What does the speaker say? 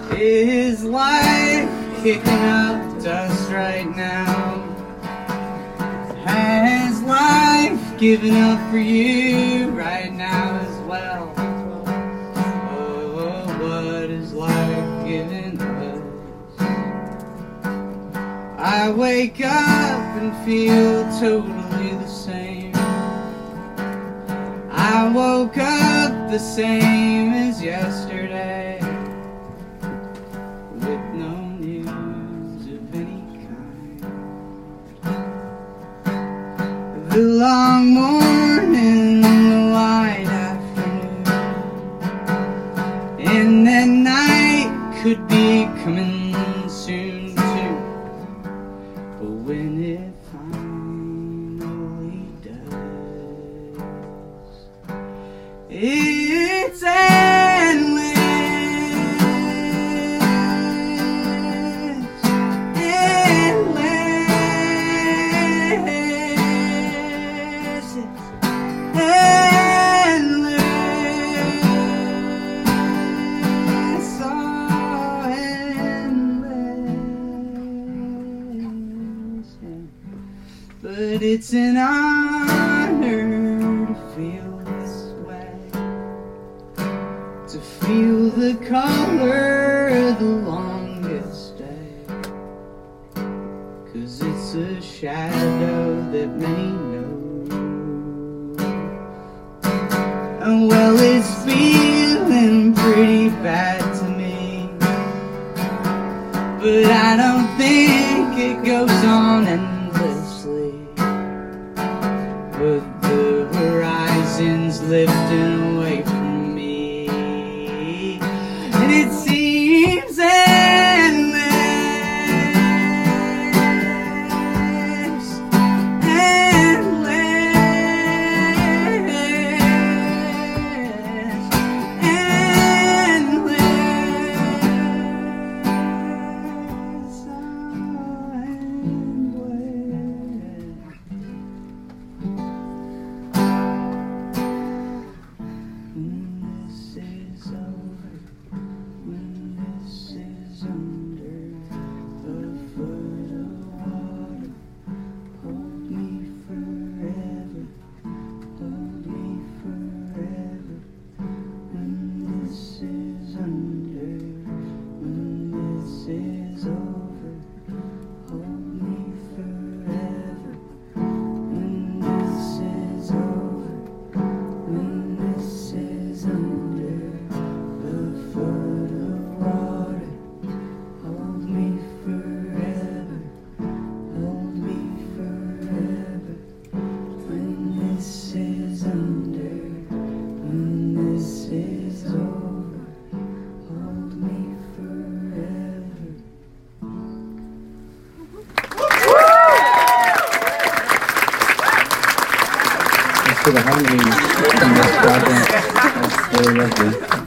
Is life kicking up dust right now? Has life given up for you right now as well? Oh, what is life giving us? I wake up and feel totally the same. I woke up the same as yesterday, with no news of any kind. The long morning, the light afternoon, and then night could be coming soon too. But when it finally does, it's endless. But it's an honor to feel this way, to feel the color of the longest day, 'cause it's a shadow that many know. And well, it's feeling pretty bad to me, but I don't think it goes on endlessly. But the horizon's lifting away from me, and it seems endless, endless, endless, oh, For the harmony from this project. That's very lovely.